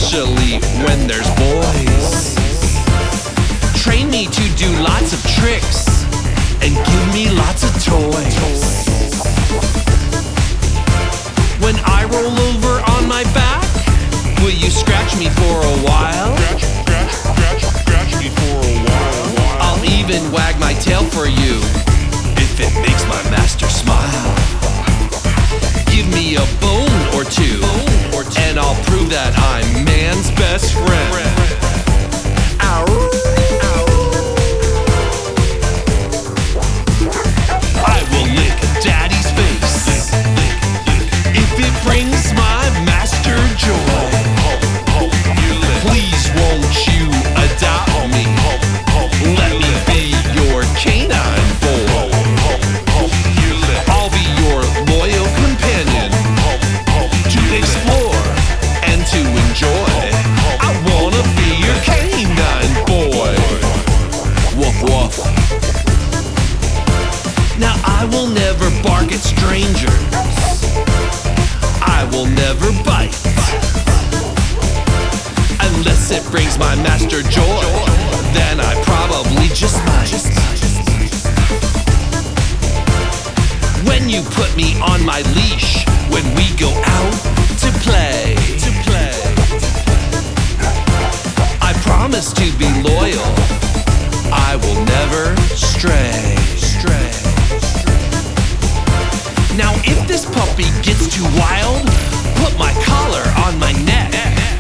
especially when there's boys. Train me to do lots of tricks and give me lots of toys. When I roll over on my back, will you scratch me for a while? Scratch me for a while. I'll even wag my tail for you if it makes my master smile. Give me a bone or two, and I'll prove that I'm man's best friend. Ow. I will lick daddy's face if it brings my master joy. Please won't you adopt me? Let me be your canine boy. I'll be your loyal companion to explore and to enjoy. I wanna be your canine boy. Woof woof. Now I will never bark at strangers. I will never bite unless it brings my master joy. Then I probably just might. When you put me on my leash, when we go out to play, I promise to be loyal. I will never stray. Now if this puppy gets too wild, put my collar on my neck.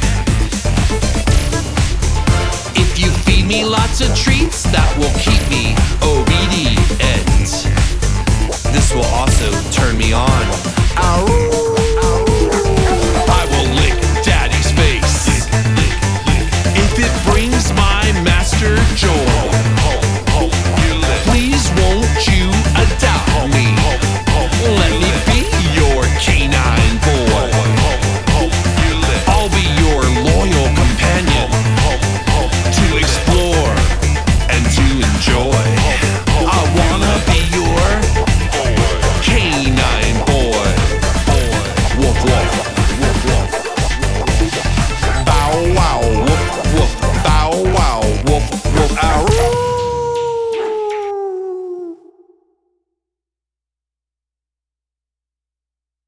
If you feed me lots of treats, that will keep me obedient. This will also turn me on. Ow. I will lick daddy's face if it brings my master joy.